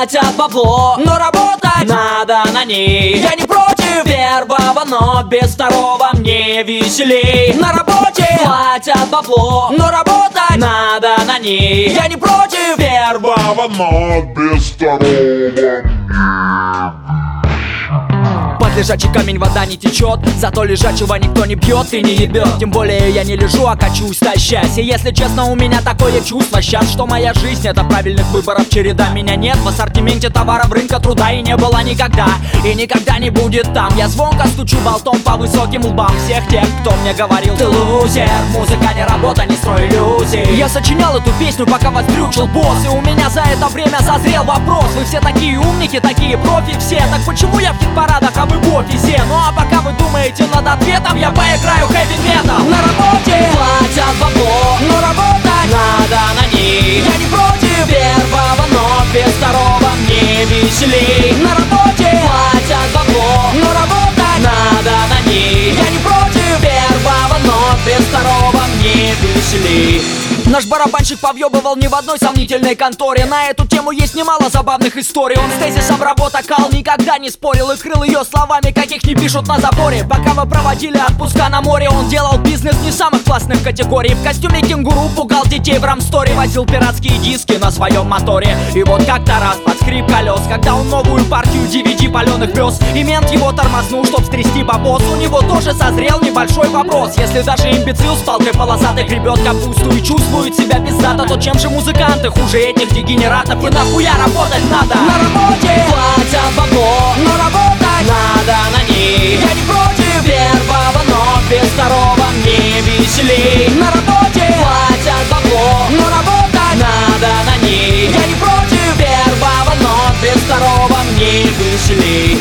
Платят бабло, но работать надо на ней. Я не против первого, но без второго мне веселей. На работе платят бабло, но работать надо на ней. Я не против первого, но без второго. Под лежачий камень вода не течет, зато лежачего никто не бьет и не ебет. Тем более я не лежу, а качусь, тащась. И если честно, у меня такое чувство сейчас, что моя жизнь — это правильных выборов череда. Меня нет в ассортименте товаров рынка труда, и не было никогда, и никогда не будет там. Я звонко стучу болтом по высоким лбам всех тех, кто мне говорил: ты лузер, музыка не работа, не строй иллюзий. Я сочинял эту песню, пока вас дрючил босс, и у меня за это время созрел вопрос: вы все такие умники, такие профи все, так почему я в хит-парадах, а вы в офисе? Ну а пока вы думаете над ответом, я поиграю хэви-метал. На работе платят бабло, но работать надо на ней. Я не против первого, но без второго мне веселей. На работе платят бабло, но работать надо на ней. Я не против первого, но без второго мне веселей. Наш барабанщик повъебывал не в одной сомнительной конторе. На эту тему есть немало забавных историй. Он с тезисом работа кал никогда не спорил и крыл ее словами, каких не пишут на заборе. Пока вы проводили отпуска на море, он делал бизнес не самых классных категорий. В костюме кенгуру пугал детей в рамсторе, возил пиратские диски на своем моторе. И вот как-то раз под скрип колес, когда он новую партию DVD паленых вез, и мент его тормознул, чтоб стрясти бабос, у него тоже созрел небольшой вопрос: если даже имбецил с палкой полосатой гребет капусту и чувствует себя пиздато, то чем же музыканты хуже этих дегенератов? И нахуя работать надо? На работе платят бабло, но работать надо на ней. Я не против первого, но без второго мне веселей. На работе платят бабло, но работать надо на ней. Я не против первого, но без второго мне веселей.